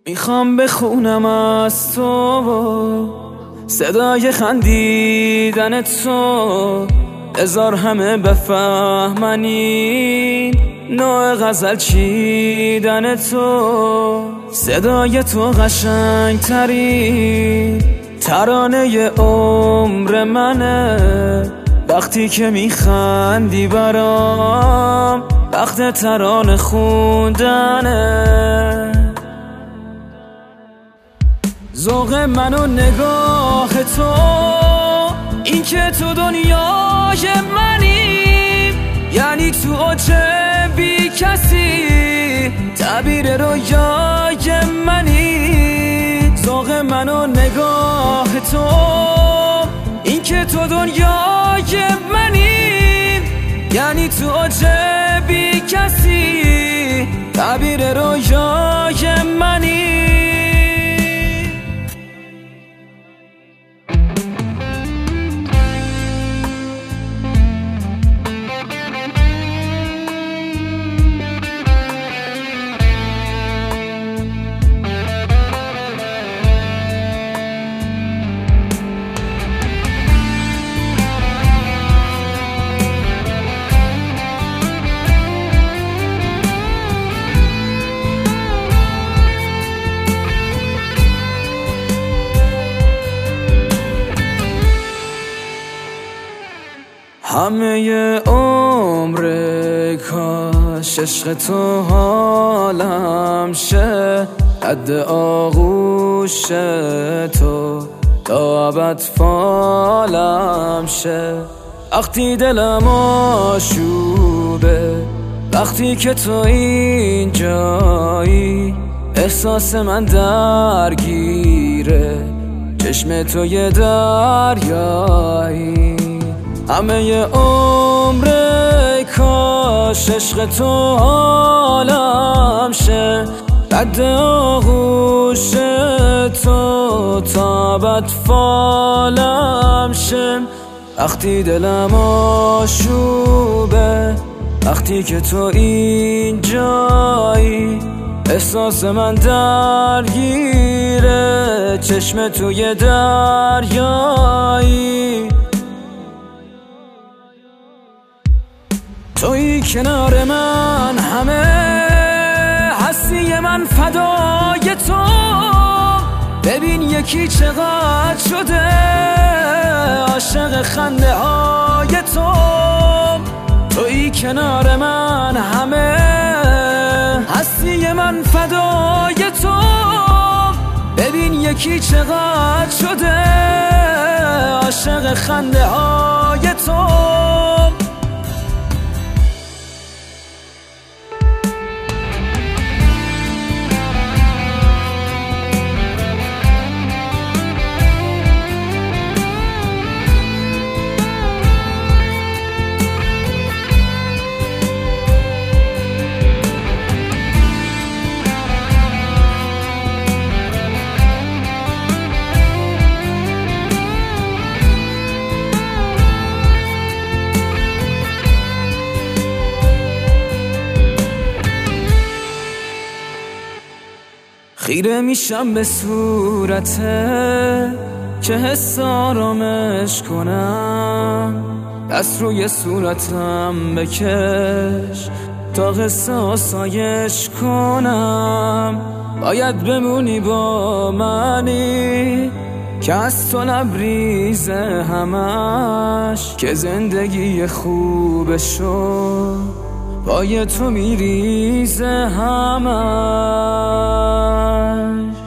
میخوام بخونم از تو صدای خندیدن تو، هزار همه بفهمن این نوع غزل چیدن تو. صدای تو قشنگ ترین ترانه عمر منه، وقتی که میخندی برام وقت ترانه خوندنه. ذوق من و نگاه تو، این که تو دنیای منی، یعنی تو اوج بی کسی تعبیر رویای منی. ذوق من و نگاه تو، این که تو دنیای منی، یعنی تو اوج بی کسی تعبیر رویای منی. همه عمر کاش عشق تو حالم شه، قد آغوش تو تا ابد فالم شه. وقتی دلم آشوبه، وقتی که تو اینجایی، احساس من درگیره، چشم تو یه دریایی. همه عمر کاش عشق تو حالم شه، قد آغوش تو تا ابد فالم شه. وقتی دلم آشوبه، وقتی که تو اینجایی، احساس من درگیره، چشم تو یه دریایی. توی کنار من همه هستی من فدای تو، ببین یکی چقدر شده عاشق خنده های تو. توی کنار من همه هستی من فدای تو، ببین یکی چقدر شده عاشق خنده های تو. خیره میشم به صورته که حس آرامش کنم، دست روی صورتم بکش تا قصه آسایش کنم. باید بمونی با منی که از تو لبریزه همش، که زندگی خوبشو پای تو میریزه همش.